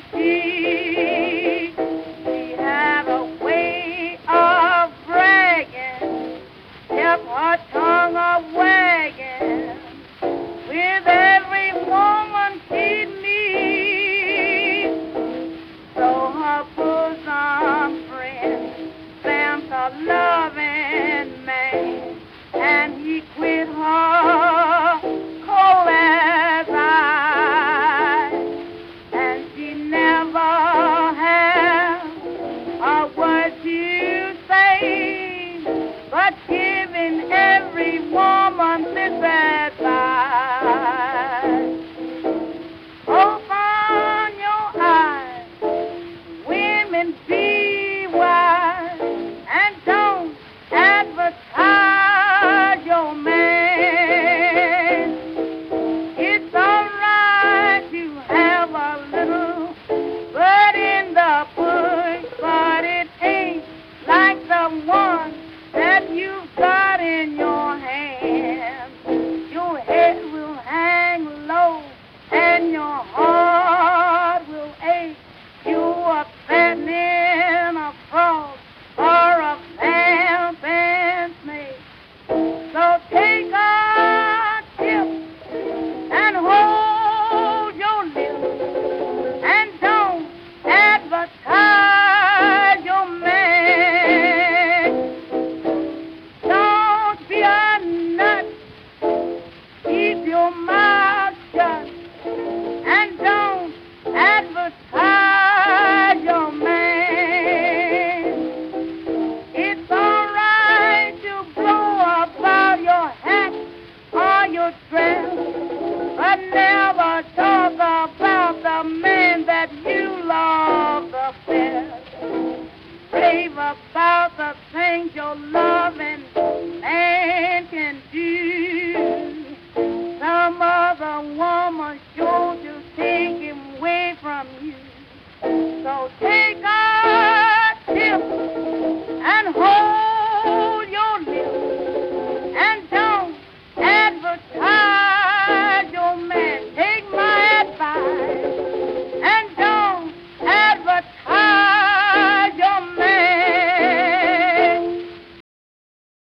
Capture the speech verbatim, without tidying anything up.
She, she had a way of bragging, kept her tongue a wagging with every woman she'd meet. So her bosom friend found a loving man, and he quit her cold as ice. And she never had a word to say, but giving every woman this advice. Open your eyes, women, be wise, and don't advertise your man. It's all right to have a little bird in the bush, but it ain't like the one that you've got in your hand. Your head will hang low and your heart will ache. You are fattening a frog or a vamp and snake. So take a tip and hold your lips, and don't advertise your man. Don't be a nut, keep your mouth shut, and don't advertise your man. It's all right to blow about your hat or your dress, but never talk about the man that you love the best. Rave about the things your loving man can do. Some other woman sure to take him away from you. So take a tip and hold